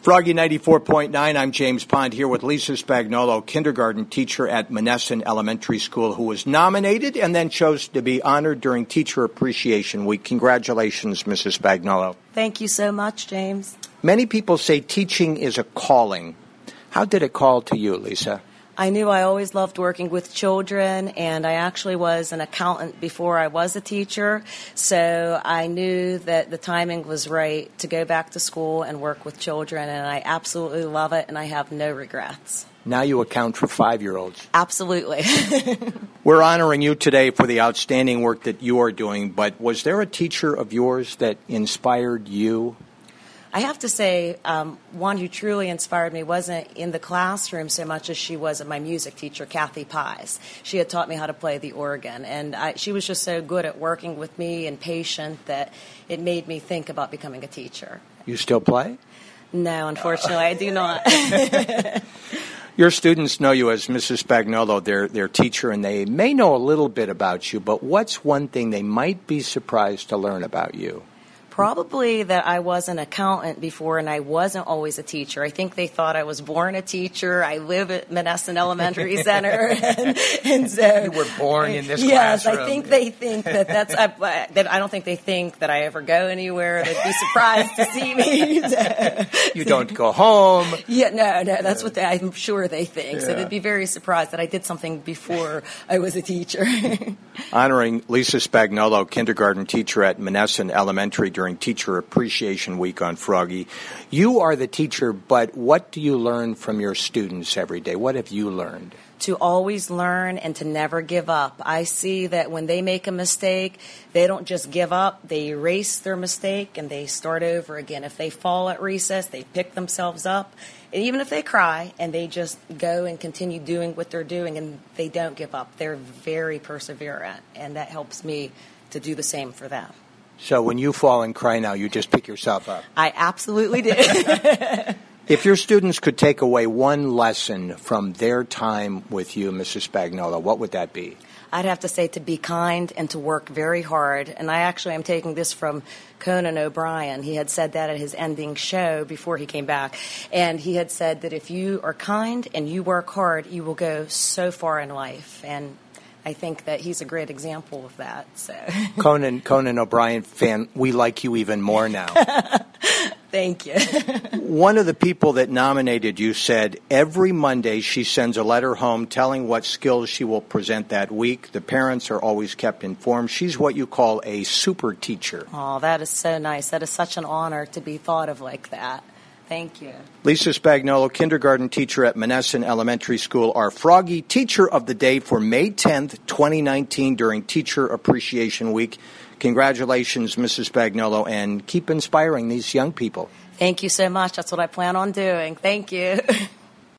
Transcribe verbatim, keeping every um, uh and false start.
Froggy ninety-four point nine, I'm James Pond here with Lisa Spagnolo, kindergarten teacher at Monessen Elementary School, who was nominated and then chose to be honored during Teacher Appreciation Week. Congratulations, Missus Spagnolo. Thank you so much, James. Many people say teaching is a calling. How did it call to you, Lisa? I knew I always loved working with children, and I actually was an accountant before I was a teacher, so I knew that the timing was right to go back to school and work with children, and I absolutely love it, and I have no regrets. Now you account for five-year-olds. Absolutely. We're honoring you today for the outstanding work that you are doing, but was there a teacher of yours that inspired you? I have to say, um, one who truly inspired me wasn't in the classroom so much as she was my music teacher, Kathy Pies. She had taught me how to play the organ, and I, she was just so good at working with me and patient that it made me think about becoming a teacher. You still play? No, unfortunately, I do not. Your students know you as Missus Spagnolo, their, their teacher, and they may know a little bit about you, but what's one thing they might be surprised to learn about you? Probably that I was an accountant before and I wasn't always a teacher. I think they thought I was born a teacher. I live at Monessen Elementary Center. and, and so, you were born in this yes, classroom. Yes, I think they think that that's, I, that I don't think they think that I ever go anywhere. They'd be surprised to see me. So, you don't go home. Yeah, no, no, that's what they, I'm sure they think. Yeah. So they'd be very surprised that I did something before I was a teacher. Honoring Lisa Spagnolo, kindergarten teacher at Monessen Elementary during Teacher Appreciation Week on Froggy. You are the teacher, but what do you learn from your students every day? What have you learned? To always learn and to never give up. I see that when they make a mistake, they don't just give up. They erase their mistake and they start over again. If they fall at recess, they pick themselves up. And even if they cry and they just go and continue doing what they're doing and they don't give up, they're very perseverant. And that helps me to do the same for them. So when you fall and cry now, you just pick yourself up? I absolutely do. If your students could take away one lesson from their time with you, Missus Spagnolo, what would that be? I'd have to say to be kind and to work very hard. And I actually am taking this from Conan O'Brien. He had said that at his ending show before he came back. And he had said that if you are kind and you work hard, you will go so far in life. And I think that he's a great example of that. So Conan Conan O'Brien fan, we like you even more now. Thank you. One of the people that nominated you said every Monday she sends a letter home telling what skills she will present that week. The parents are always kept informed. She's what you call a super teacher. Oh, that is so nice. That is such an honor to be thought of like that. Thank you. Lisa Spagnolo, kindergarten teacher at Monessen Elementary School, our Froggy Teacher of the Day for May tenth, twenty nineteen during Teacher Appreciation Week. Congratulations, Missus Spagnolo, and keep inspiring these young people. Thank you so much. That's what I plan on doing. Thank you.